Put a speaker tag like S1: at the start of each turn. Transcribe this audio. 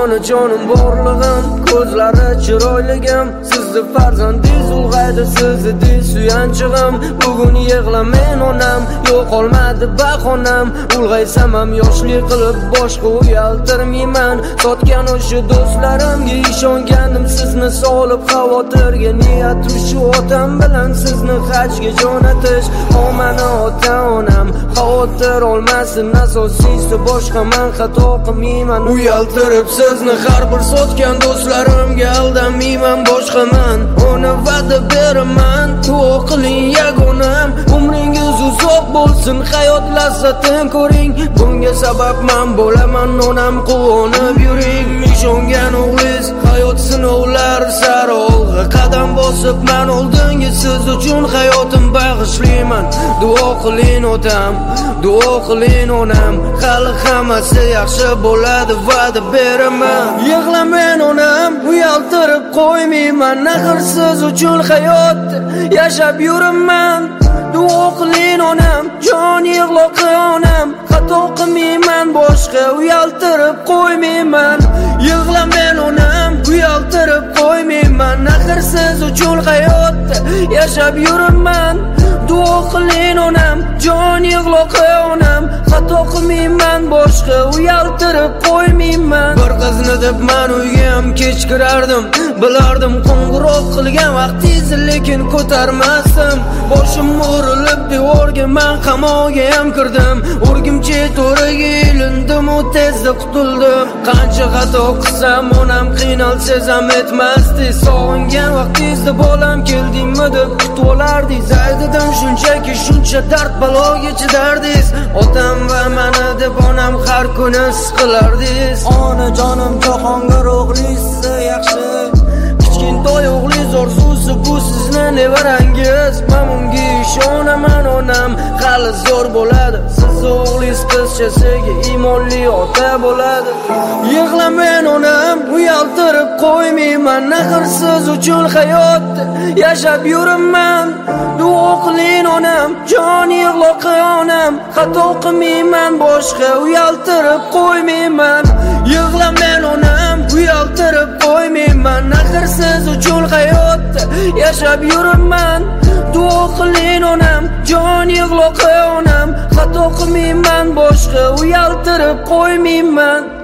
S1: onajonim borlig'im, ko'zlari chiroyligim, sizni farzandingiz ulg'aydi, sizni suyanchig'im. Bugun yig'lamen onam, yo'qolmadi bahonam, ulg'aysam ham yoshlik qilib boshqa uyaltirmayman. Sotgan o'sha do'stlarimga ishongandim, sizni solib xavotirga. Niyatim shu otam bilan sizni hajga jo'natish. Omani ota-onam xavotir olmasin, asosiysi boshqa men xato qilmayman. Uyaltirib sizni har bir sotgan do'stlarimga aldamayman. Boshqa men uni va'da beraman, duo qiling yagonam. Umringiz uzoq bo'lsin, hayot lazzatin ko'ring. Bunga sabab men bo'laman, onam quvonib yuring. Ishongan o'g'liz hayot sinovlar sari olg'a qadam bosib, men oldinga siz uchun hayotim bag'ishlayman. Duo qiling otam, duo qiling onam, hali hammasi yaxshi bo'ladi, va'da beraman. Yig'lamen onam, uyaltirib qo'ymayman, axir siz uchun hayot yashab yuraman. Duo qiling onam, jon yig'loqi onam, xato qilmayman, boshqa uyaltirib qo'ymayman. Yig'lamen onam, uyaltirib qo'ymayman, axir siz uchun hayot yashab yuraman. Duo qiling onam, jon yig'loqi onam, xato qilmayman, boshqa uyaltirib qo'ymayman. Bir qizni deb men uyga ham kech kirardim, bilardim qo'ng'iroq qilgan vaqtingizni, lekin ko'tarmasdim. Boshim urilib devorga, men qamoqga ham kirdim. O'rgimcha to'riga ilindim, u tezda qutuldim. Qancha xato qilsam onam qiynalsangiz ham etmasdi. Sog'ingan vaqtingizda bolam keldingmi deb kutib olardingiz. Aydidim shunchaki shuncha dard baloga chidardingiz. Otam va meni deb onam har kuni siqilardingiz. Onajonim Jahongir o'g'lingiz yaxshi, kichkintoy o'g'lingiz orzusi bu sizni nevarangiz. Men unga ishonaman, onam hali zo'r bo'ladi. Siz o'g'lingiz qizchasiga iymonli ota bo'ladi. Yig'lamen onam, uyaltirib qo'ymayman, axir siz uchun hayot yashab yuraman. Duo qiling onam, jon yig'loqi onam, xato qilmayman, boshqa uyaltirib qo'ymayman. Yig'lamen onam, uyaltirib qo'ymayman, axir siz uchun hayot yashab yuraman. Duo qiling onam, jon yig'loqi onam, xato qilmayman, boshqa uyaltirib qo'ymayman.